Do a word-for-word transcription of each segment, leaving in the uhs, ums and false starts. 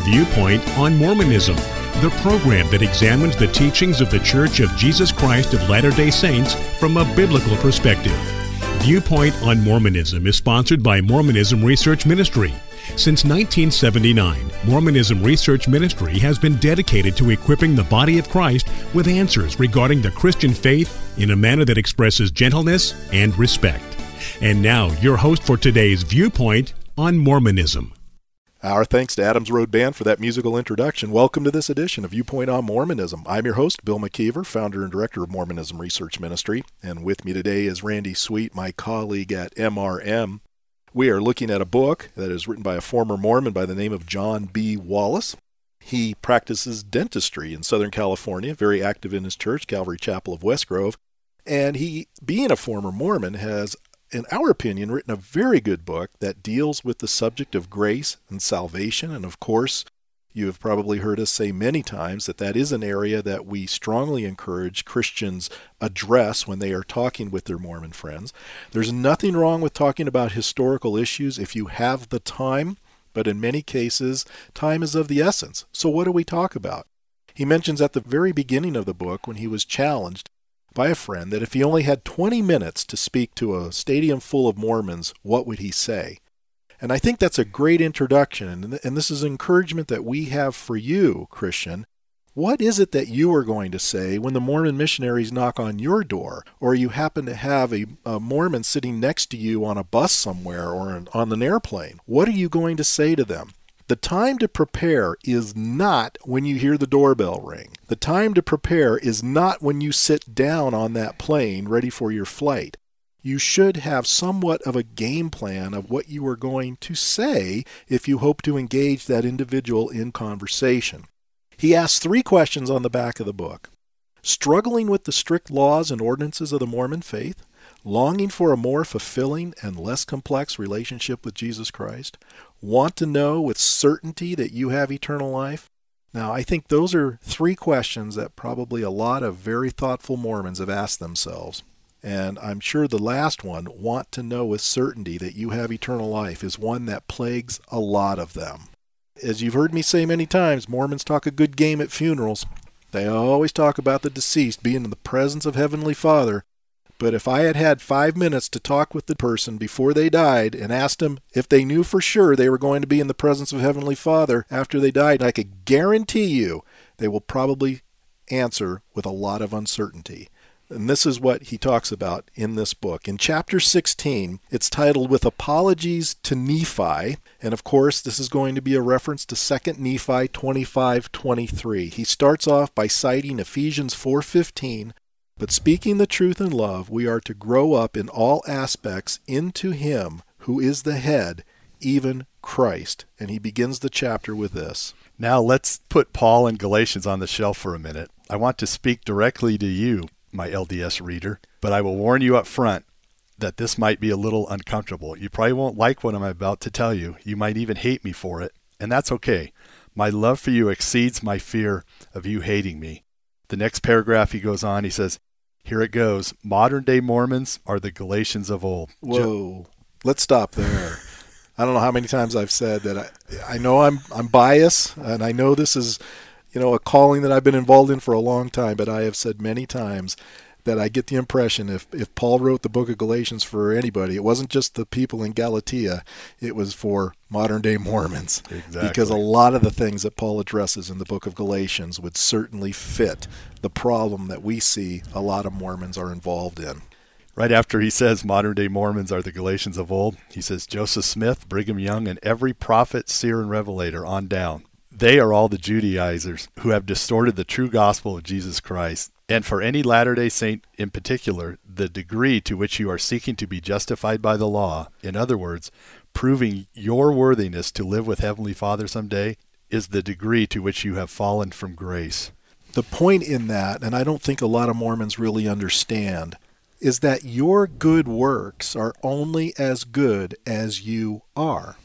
Viewpoint on Mormonism, the program that examines the teachings of the Church of Jesus Christ of Latter-day Saints from a biblical perspective. Viewpoint on Mormonism is sponsored by Mormonism Research Ministry. Since nineteen seventy-nine, Mormonism Research Ministry has been dedicated to equipping the body of Christ with answers regarding the Christian faith in a manner that expresses gentleness and respect. And now, your host for today's Viewpoint on Mormonism. Our thanks to Adams Road Band for that musical introduction. Welcome to this edition of Viewpoint on Mormonism. I'm your host, Bill McKeever, founder and director of Mormonism Research Ministry. And with me today is Randy Sweet, my colleague at M R M. We are looking at a book that is written by a former Mormon by the name of John B. Wallace. He practices dentistry in Southern California, very active in his church, Calvary Chapel of West Grove. And he, being a former Mormon, has, in our opinion, written a very good book that deals with the subject of grace and salvation. And of course, you have probably heard us say many times that that is an area that we strongly encourage Christians address when they are talking with their Mormon friends. There's nothing wrong with talking about historical issues if you have the time, but in many cases, time is of the essence. So what do we talk about? He mentions at the very beginning of the book, when he was challenged by a friend, that if he only had twenty minutes to speak to a stadium full of Mormons, what would he say? And I think that's a great introduction, and this is encouragement that we have for you, Christian. What is it that you are going to say when the Mormon missionaries knock on your door, or you happen to have a, a Mormon sitting next to you on a bus somewhere or an, on an airplane? What are you going to say to them? The time to prepare is not when you hear the doorbell ring. The time to prepare is not when you sit down on that plane ready for your flight. You should have somewhat of a game plan of what you are going to say if you hope to engage that individual in conversation. He asks three questions on the back of the book. Struggling with the strict laws and ordinances of the Mormon faith, longing for a more fulfilling and less complex relationship with Jesus Christ, want to know with certainty that you have eternal life? Now, I think those are three questions that probably a lot of very thoughtful Mormons have asked themselves. And I'm sure the last one, want to know with certainty that you have eternal life, is one that plagues a lot of them. As you've heard me say many times, Mormons talk a good game at funerals. They always talk about the deceased being in the presence of Heavenly Father. But if I had had five minutes to talk with the person before they died and asked them if they knew for sure they were going to be in the presence of Heavenly Father after they died, I could guarantee you they will probably answer with a lot of uncertainty. And this is what he talks about in this book. In chapter sixteen, it's titled With Apologies to Nephi. And of course, this is going to be a reference to Second Nephi twenty-five twenty-three. He starts off by citing Ephesians four fifteen. But speaking the truth in love, we are to grow up in all aspects into Him who is the head, even Christ. And he begins the chapter with this. Now let's put Paul and Galatians on the shelf for a minute. I want to speak directly to you, my L D S reader, but I will warn you up front that this might be a little uncomfortable. You probably won't like what I'm about to tell you. You might even hate me for it, and that's okay. My love for you exceeds my fear of you hating me. The next paragraph he goes on, he says, here it goes, modern-day Mormons are the Galatians of old. Whoa, let's stop there. I don't know how many times I've said that I, I know I'm I'm biased, and I know this is, you know, a calling that I've been involved in for a long time, but I have said many times that I get the impression if, if Paul wrote the book of Galatians for anybody, it wasn't just the people in Galatia, it was for modern-day Mormons. Exactly. Because a lot of the things that Paul addresses in the book of Galatians would certainly fit the problem that we see a lot of Mormons are involved in. Right after he says modern-day Mormons are the Galatians of old, he says Joseph Smith, Brigham Young, and every prophet, seer, and revelator on down. They are all the Judaizers who have distorted the true gospel of Jesus Christ. And for any Latter-day Saint in particular, the degree to which you are seeking to be justified by the law, in other words, proving your worthiness to live with Heavenly Father someday, is the degree to which you have fallen from grace. The point in that, and I don't think a lot of Mormons really understand, is that your good works are only as good as you are.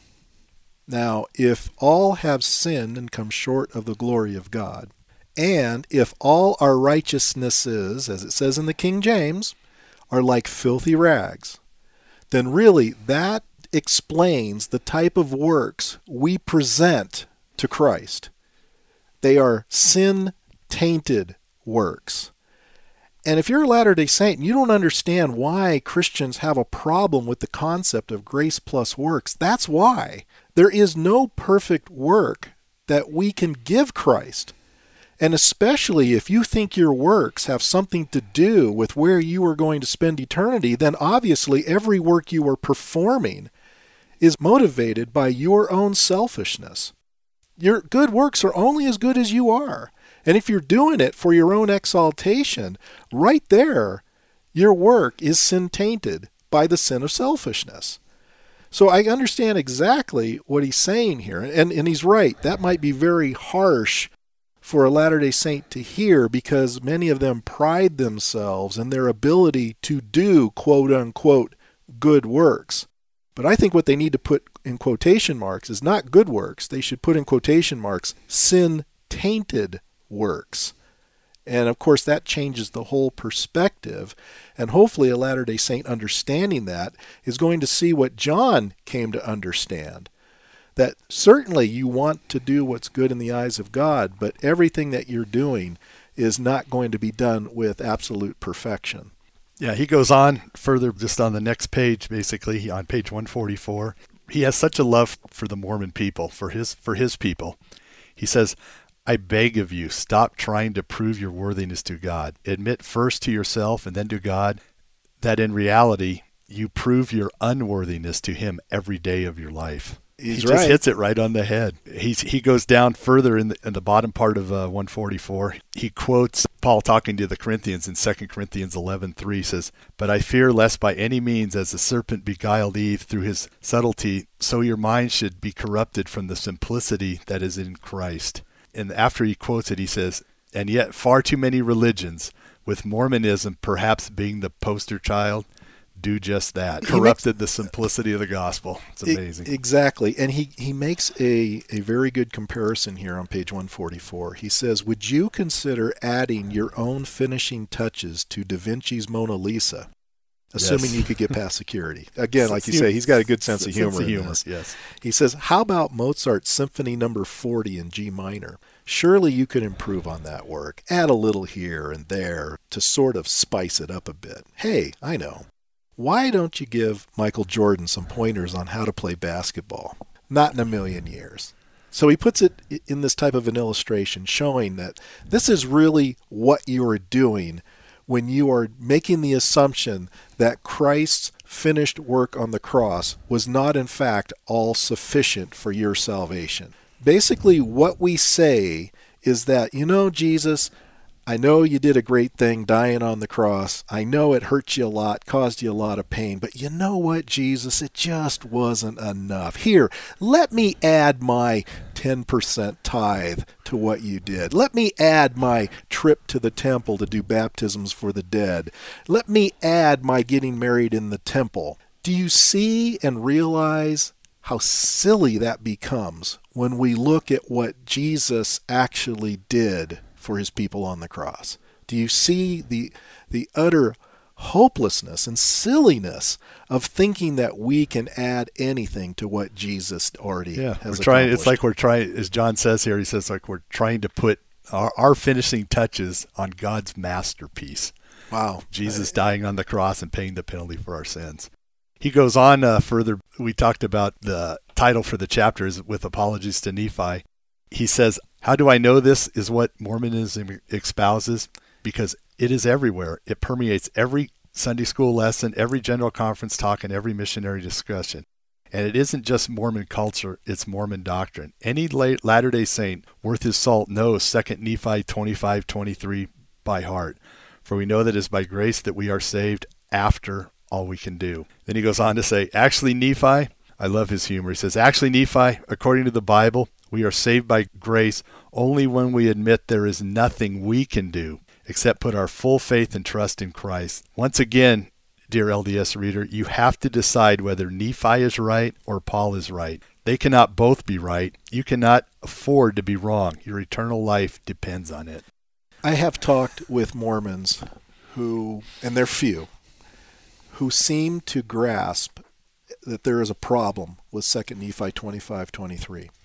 Now, if all have sinned and come short of the glory of God, and if all our righteousnesses, as it says in the King James, are like filthy rags, then really that explains the type of works we present to Christ. They are sin-tainted works. And if you're a Latter-day Saint and you don't understand why Christians have a problem with the concept of grace plus works, that's why. There is no perfect work that we can give Christ. And especially if you think your works have something to do with where you are going to spend eternity, then obviously every work you are performing is motivated by your own selfishness. Your good works are only as good as you are. And if you're doing it for your own exaltation, right there, your work is sin-tainted by the sin of selfishness. So I understand exactly what he's saying here. And, and he's right. That might be very harsh for a Latter-day Saint to hear, because many of them pride themselves in their ability to do quote-unquote good works. But I think what they need to put in quotation marks is not good works. They should put in quotation marks sin-tainted works. And of course that changes the whole perspective. And hopefully a Latter-day Saint understanding that is going to see what John came to understand. That certainly you want to do what's good in the eyes of God, but everything that you're doing is not going to be done with absolute perfection. Yeah, he goes on further just on the next page, basically, on page one forty-four. He has such a love for the Mormon people, for his for his people. He says, I beg of you, stop trying to prove your worthiness to God. Admit first to yourself and then to God that in reality, you prove your unworthiness to him every day of your life. He's he right. just hits it right on the head. He's, he goes down further in the, in the bottom part of uh, one forty-four. He quotes Paul talking to the Corinthians in Second Corinthians eleven three, says, But I fear lest by any means, as the serpent beguiled Eve through his subtlety, so your mind should be corrupted from the simplicity that is in Christ. And after he quotes it, he says, and yet far too many religions, with Mormonism perhaps being the poster child, do just that. He corrupted makes, the simplicity of the gospel. It's amazing. Exactly. And he, he makes a, a very good comparison here on page one forty-four. He says, would you consider adding your own finishing touches to Da Vinci's Mona Lisa, assuming yes. you could get past security? Again, like you say, he's got a good sense of humor. Sense of humor, in this. Yes. He says, how about Mozart's Symphony number forty in G minor? Surely you could improve on that work. Add a little here and there to sort of spice it up a bit. Hey, I know. Why don't you give Michael Jordan some pointers on how to play basketball? Not in a million years. So he puts it in this type of an illustration showing that this is really what you are doing when you are making the assumption that Christ's finished work on the cross was not in fact all sufficient for your salvation. Basically what we say is that, you know, Jesus, I know you did a great thing dying on the cross. I know it hurt you a lot, caused you a lot of pain. But you know what, Jesus? It just wasn't enough. Here, let me add my ten percent tithe to what you did. Let me add my trip to the temple to do baptisms for the dead. Let me add my getting married in the temple. Do you see and realize how silly that becomes when we look at what Jesus actually did for his people on the cross? Do you see the the utter hopelessness and silliness of thinking that we can add anything to what Jesus already yeah, has we're trying, accomplished? It's like we're trying, as John says here, he says like we're trying to put our, our finishing touches on God's masterpiece. Wow. Jesus dying on the cross and paying the penalty for our sins. He goes on uh, further. We talked about the title for the chapter is with apologies to Nephi. He says, how do I know this is what Mormonism espouses? Because it is everywhere. It permeates every Sunday school lesson, every general conference talk, and every missionary discussion. And it isn't just Mormon culture, it's Mormon doctrine. Any Latter-day Saint worth his salt knows Second Nephi twenty-five twenty-three by heart. For we know that it is by grace that we are saved after all we can do. Then he goes on to say, actually, Nephi, I love his humor. He says, actually, Nephi, according to the Bible, we are saved by grace only when we admit there is nothing we can do except put our full faith and trust in Christ. Once again, dear L D S reader, you have to decide whether Nephi is right or Paul is right. They cannot both be right. You cannot afford to be wrong. Your eternal life depends on it. I have talked with Mormons who, and they're few, who seem to grasp that there is a problem with Second Nephi twenty-five twenty-three.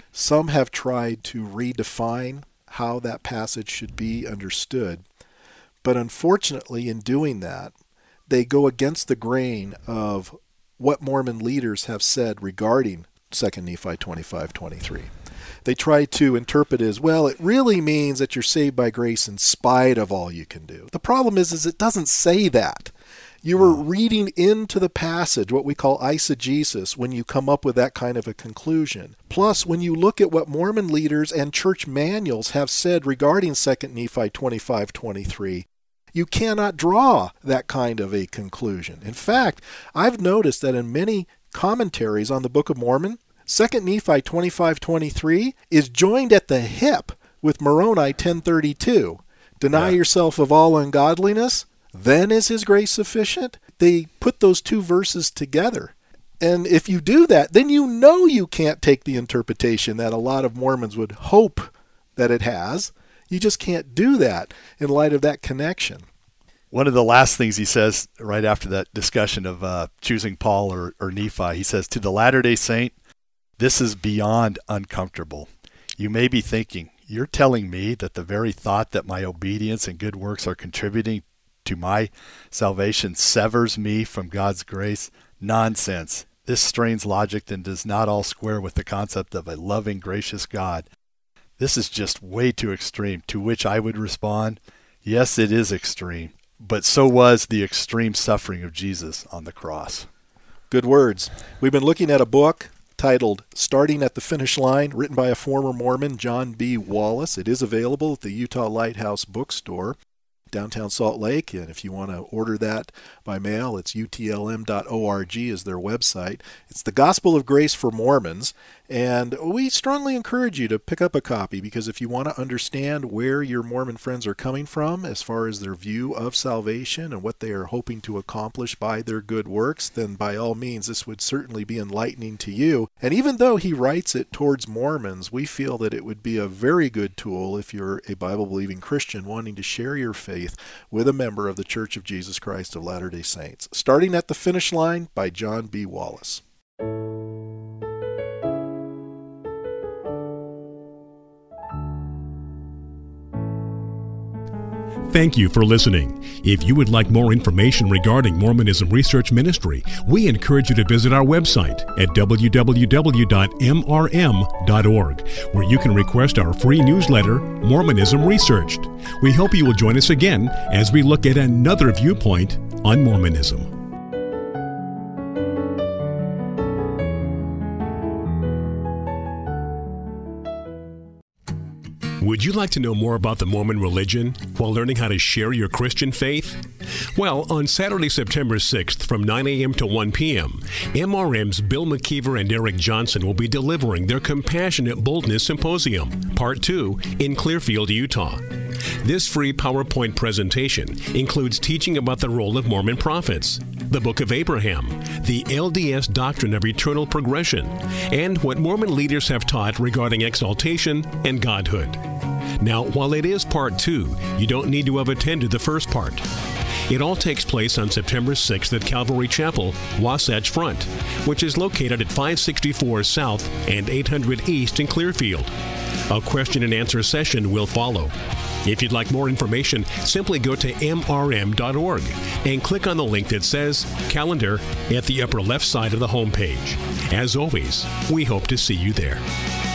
Some have tried to redefine how that passage should be understood. But unfortunately, in doing that, they go against the grain of what Mormon leaders have said regarding Second Nephi twenty-five twenty-three. They try to interpret it as, well, it really means that you're saved by grace in spite of all you can do. The problem is, is it doesn't say that. You were reading into the passage what we call eisegesis when you come up with that kind of a conclusion. Plus, when you look at what Mormon leaders and church manuals have said regarding Second Nephi twenty-five twenty-three, you cannot draw that kind of a conclusion. In fact, I've noticed that in many commentaries on the Book of Mormon, Second Nephi twenty-five twenty-three is joined at the hip with Moroni ten thirty-two. Deny yeah. yourself of all ungodliness, then is his grace sufficient? They put those two verses together. And if you do that, then you know you can't take the interpretation that a lot of Mormons would hope that it has. You just can't do that in light of that connection. One of the last things he says right after that discussion of uh, choosing Paul or, or Nephi, he says, to the Latter-day Saint, this is beyond uncomfortable. You may be thinking, you're telling me that the very thought that my obedience and good works are contributing to my salvation severs me from God's grace? Nonsense. This strains logic and does not all square with the concept of a loving, gracious God. This is just way too extreme, to which I would respond, yes, it is extreme, but so was the extreme suffering of Jesus on the cross. Good words. We've been looking at a book titled Starting at the Finish Line, written by a former Mormon, John B. Wallace. It is available at the Utah Lighthouse Bookstore, downtown Salt Lake, and if you want to order that by mail, it's U T L M dot org is their website. It's the Gospel of Grace for Mormons, and we strongly encourage you to pick up a copy, because if you want to understand where your Mormon friends are coming from as far as their view of salvation and what they are hoping to accomplish by their good works, then by all means this would certainly be enlightening to you. And even though he writes it towards Mormons, we feel that it would be a very good tool if you're a Bible-believing Christian wanting to share your faith with a member of the Church of Jesus Christ of Latter-day Saints. Starting at the Finish Line by John B. Wallace. Thank you for listening. If you would like more information regarding Mormonism Research Ministry, we encourage you to visit our website at w w w dot m r m dot org, where you can request our free newsletter, Mormonism Researched. We hope you will join us again as we look at another viewpoint on Mormonism. Would you like to know more about the Mormon religion while learning how to share your Christian faith? Well, on Saturday, September sixth from nine a.m. to one p.m., M R M's Bill McKeever and Eric Johnson will be delivering their Compassionate Boldness Symposium, Part two, in Clearfield, Utah. This free PowerPoint presentation includes teaching about the role of Mormon prophets, the Book of Abraham, the L D S doctrine of eternal progression, and what Mormon leaders have taught regarding exaltation and godhood. Now, while it is part two, you don't need to have attended the first part. It all takes place on September sixth at Calvary Chapel, Wasatch Front, which is located at five sixty-four South and eight hundred East in Clearfield. A question and answer session will follow. If you'd like more information, simply go to m r m dot org and click on the link that says Calendar at the upper left side of the homepage. As always, we hope to see you there.